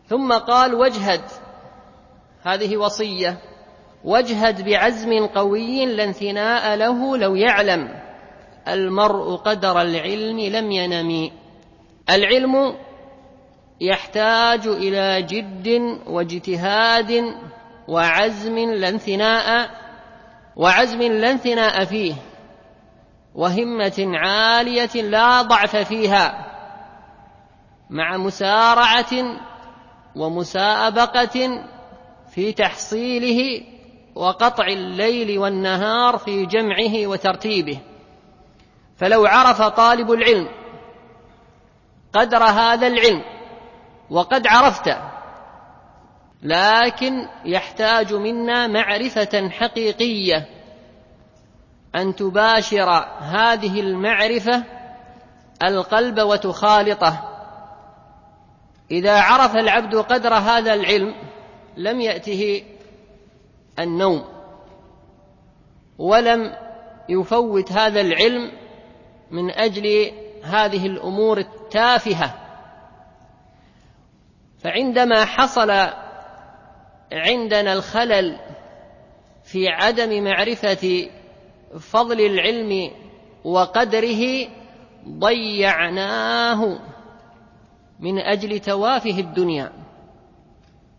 ثم قال واجهد، هذه وصية، واجهد بعزم قوي لا انثناء له لو يعلم المرء قدر العلم لم ينم. العلم يحتاج إلى جد واجتهاد وعزم لا انثناء فيه، وهمة عالية لا ضعف فيها، مع مسارعة ومسابقة في تحصيله، وقطع الليل والنهار في جمعه وترتيبه. فلو عرف طالب العلم قدر هذا العلم، وقد عرفت، لكن يحتاج منا معرفة حقيقية، أن تباشر هذه المعرفة القلب وتخالطه. إذا عرف العبد قدر هذا العلم لم يأته النوم، ولم يفوت هذا العلم من أجل هذه الأمور التافهة. فعندما حصل عندنا الخلل في عدم معرفة فضل العلم وقدره، ضيعناه من أجل توافه الدنيا.